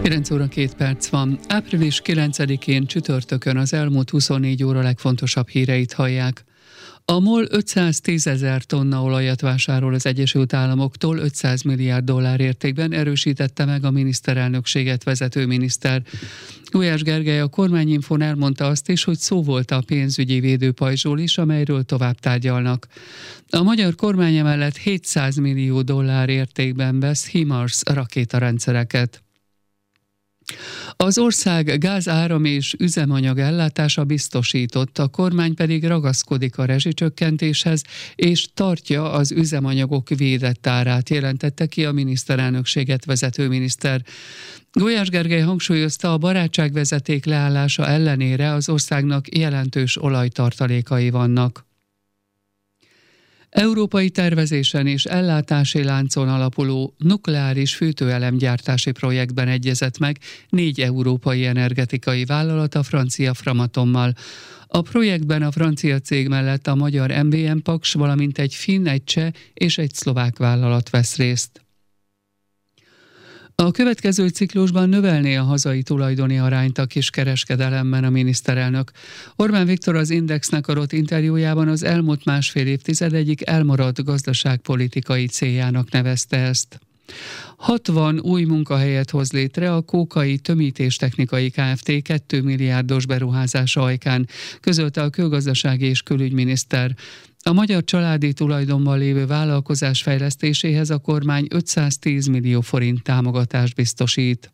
9 óra 2 perc van. Április 9-én csütörtökön az elmúlt 24 óra legfontosabb híreit hallják. A MOL 510 000 tonna olajat vásárol az Egyesült Államoktól 500 milliárd dollár értékben, erősítette meg a miniszterelnökséget vezető miniszter. Gulyás Gergely a Kormányinfón elmondta azt is, hogy szó volt a pénzügyi védőpajzsról is, amelyről tovább tárgyalnak. A magyar kormány emellett 700 millió dollár értékben vesz HIMARS rakétarendszereket. Az ország gáz, áram és üzemanyag ellátása biztosított, a kormány pedig ragaszkodik a rezsicsökkentéshez, és tartja az üzemanyagok védett árát, jelentette ki a miniszterelnökséget vezető miniszter. Gulyás Gergely hangsúlyozta, a barátságvezeték leállása ellenére az országnak jelentős olajtartalékai vannak. Európai tervezésen és ellátási láncon alapuló nukleáris fűtőelemgyártási projektben egyezett meg 4 európai energetikai vállalat a francia Framatommal. A projektben a francia cég mellett a magyar MVM Paks, valamint egy finn, egy cseh és egy szlovák vállalat vesz részt. A következő ciklusban növelné a hazai tulajdoni arányt a kiskereskedelemben a miniszterelnök. Orbán Viktor az Indexnek adott interjújában az elmúlt másfél évtized egyik elmaradt gazdaságpolitikai céljának nevezte ezt. 60 új munkahelyet hoz létre a Kókai Tömítéstechnikai Kft. 2 milliárdos beruházása ajkán, közölte a külgazdasági és külügyminiszter. A magyar családi tulajdonban lévő vállalkozás fejlesztéséhez a kormány 510 millió forint támogatást biztosít.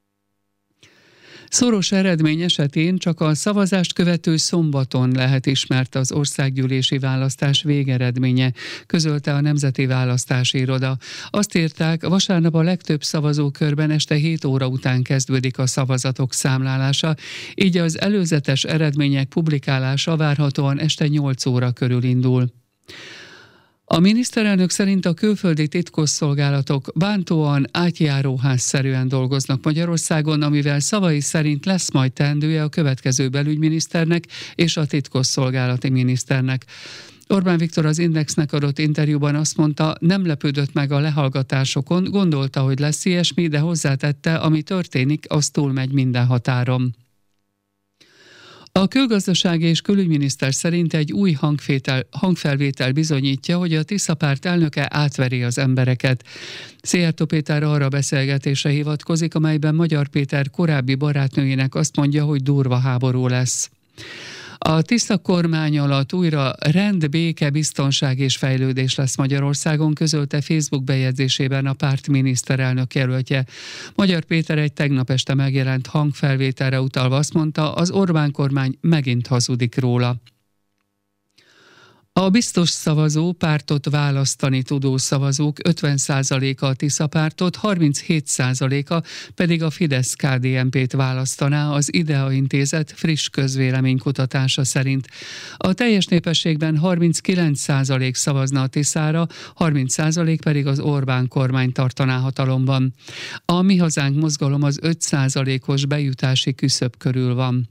Szoros eredmény esetén csak a szavazást követő szombaton lehet ismert az országgyűlési választás végeredménye, közölte a Nemzeti Választási Iroda. Azt írták, vasárnap a legtöbb szavazókörben este 7 óra után kezdődik a szavazatok számlálása, így az előzetes eredmények publikálása várhatóan este 8 óra körül indul. A miniszterelnök szerint a külföldi titkosszolgálatok bántóan átjáróházszerűen dolgoznak Magyarországon, amivel szavai szerint lesz majd teendője a következő belügyminiszternek és a titkosszolgálati miniszternek. Orbán Viktor az Indexnek adott interjúban azt mondta, nem lepődött meg a lehallgatásokon, gondolta, hogy lesz ilyesmi, de hozzátette, ami történik, az túlmegy minden határon. A külgazdasági és külügyminiszter szerint egy új hangfelvétel bizonyítja, hogy a Tisza párt elnöke átveri az embereket. Szijjártó Péter arra beszélgetésre hivatkozik, amelyben Magyar Péter korábbi barátnőjének azt mondja, hogy durva háború lesz. A Tisza kormány alatt újra rend, béke, biztonság és fejlődés lesz Magyarországon, közölte Facebook bejegyzésében a párt miniszterelnök jelöltje. Magyar Péter egy tegnap este megjelent hangfelvételre utalva azt mondta, az Orbán kormány megint hazudik róla. A biztos szavazó, pártot választani tudó szavazók 50%-a a Tisza pártot, 37%-a pedig a Fidesz-KDNP-t választaná az IDEA Intézet friss közvéleménykutatása szerint. A teljes népességben 39% szavazna a Tiszára, 30% pedig az Orbán kormány tartaná hatalomban. A Mi Hazánk mozgalom az 5%-os bejutási küszöb körül van.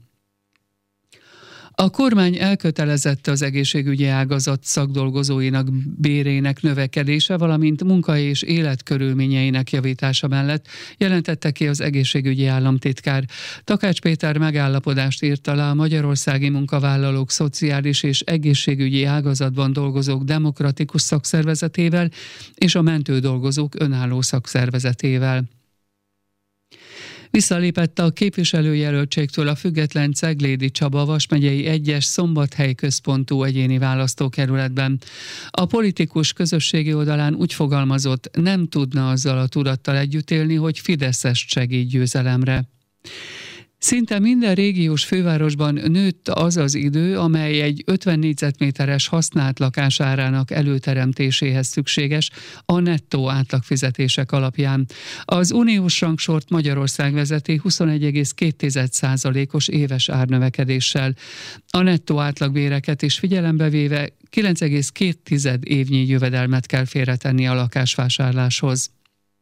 A kormány elkötelezett az egészségügyi ágazat szakdolgozóinak bérének növekedése, valamint munkai és életkörülményeinek javítása mellett, jelentette ki az egészségügyi államtitkár. Takács Péter megállapodást írt alá a Magyarországi Munkavállalók Szociális és Egészségügyi Ágazatban dolgozók Demokratikus Szakszervezetével és a Mentődolgozók Önálló Szakszervezetével. Visszalépett a képviselőjelöltségtől a független Ceglédi Csaba Vas megyei 1-es Szombathely központú egyéni választókerületben. A politikus közösségi oldalán úgy fogalmazott, nem tudna azzal a tudattal együtt élni, hogy fideszes segít győzelemre. Szinte minden régiós fővárosban nőtt az az idő, amely egy 50 négyzetméteres használt lakás árának előteremtéséhez szükséges a nettó átlagfizetések alapján. Az uniós rangsort Magyarország vezeti 21,2%-os éves árnövekedéssel. A nettó átlagbéreket is figyelembe véve 9,2 évnyi jövedelmet kell félretenni a lakásvásárláshoz.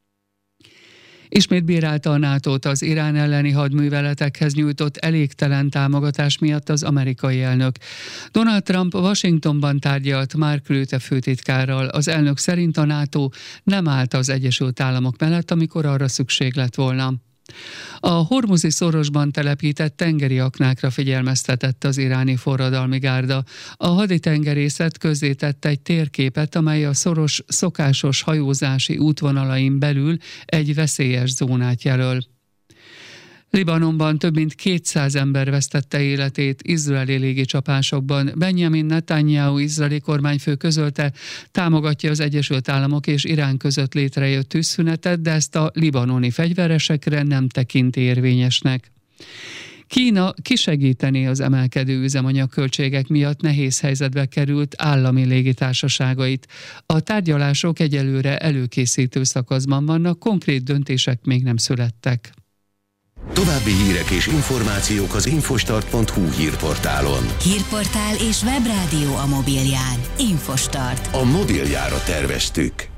Ismét bírálta a NATO-t az Irán elleni hadműveletekhez nyújtott elégtelen támogatás miatt az amerikai elnök. Donald Trump Washingtonban tárgyalt Mark Rutte főtitkárral. Az elnök szerint a NATO nem állt az Egyesült Államok mellett, amikor arra szükség lett volna. A hormuzi szorosban telepített tengeri aknákra figyelmeztetett az iráni forradalmi gárda. A haditengerészet közzétette egy térképet, amely a szoros szokásos hajózási útvonalain belül egy veszélyes zónát jelöl. Libanonban több mint 200 ember vesztette életét izraeli légicsapásokban. Benjamin Netanyahu izraeli kormányfő közölte, támogatja az Egyesült Államok és Irán között létrejött tűzszünetet, de ezt a libanoni fegyveresekre nem tekinti érvényesnek. Kína kisegíteni az emelkedő üzemanyagköltségek miatt nehéz helyzetbe került állami légitársaságait. A tárgyalások egyelőre előkészítő szakaszban vannak, konkrét döntések még nem születtek. További hírek és információk az infostart.hu hírportálon. Hírportál és webrádió a mobilján. Infostart. A mobiljára terveztük.